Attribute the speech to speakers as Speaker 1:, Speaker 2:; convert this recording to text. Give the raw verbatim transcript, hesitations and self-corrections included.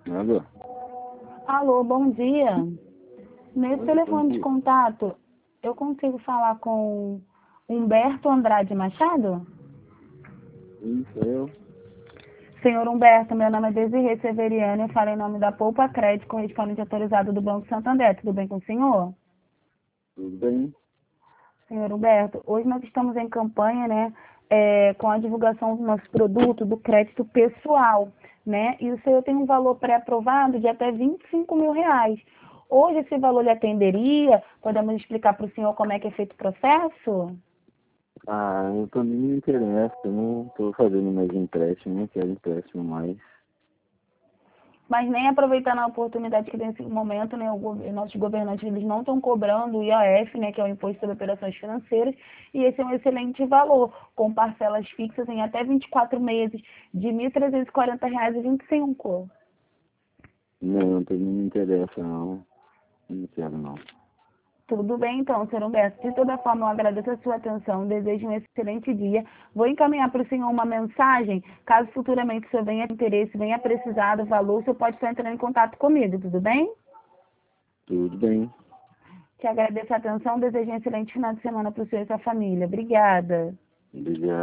Speaker 1: Alô?
Speaker 2: Alô, bom dia. Nesse
Speaker 1: Oi, bom
Speaker 2: telefone de
Speaker 1: dia.
Speaker 2: contato, eu consigo falar com Humberto Andrade Machado?
Speaker 1: Isso, eu.
Speaker 2: Senhor Humberto, meu nome é Desirê Severiano, eu falo em nome da Poupa Crédito, correspondente autorizado do Banco Santander. Tudo bem com o senhor?
Speaker 1: Tudo bem?
Speaker 2: Senhor Humberto, hoje nós estamos em campanha, né, é, com a divulgação do nosso produto, do crédito pessoal, né, e o senhor tem um valor pré-aprovado de até vinte e cinco mil reais. Hoje esse valor lhe atenderia? Podemos explicar para o senhor como é que é feito o processo?
Speaker 1: Ah, eu também me interessa, eu não estou fazendo mais empréstimo, não quero empréstimo mais.
Speaker 2: Mas nem aproveitando a oportunidade que nesse momento, né, o gov- nossos governantes eles não estão cobrando o I O F, né, que é o Imposto sobre Operações Financeiras, e esse é um excelente valor, com parcelas fixas em até vinte e quatro meses, de mil trezentos e quarenta reais e vinte e cinco.
Speaker 1: Não, também não me interessa, não. Não quero, não.
Speaker 2: Tudo bem, então, senhor Humberto. De toda forma, eu agradeço a sua atenção, desejo um excelente dia. Vou encaminhar para o senhor uma mensagem, caso futuramente o senhor venha ter interesse, venha precisar do valor, o senhor pode estar entrando em contato comigo, tudo bem?
Speaker 1: Tudo bem.
Speaker 2: Te agradeço a atenção, desejo um excelente final de semana para o senhor e sua família. Obrigada.
Speaker 1: Obrigado.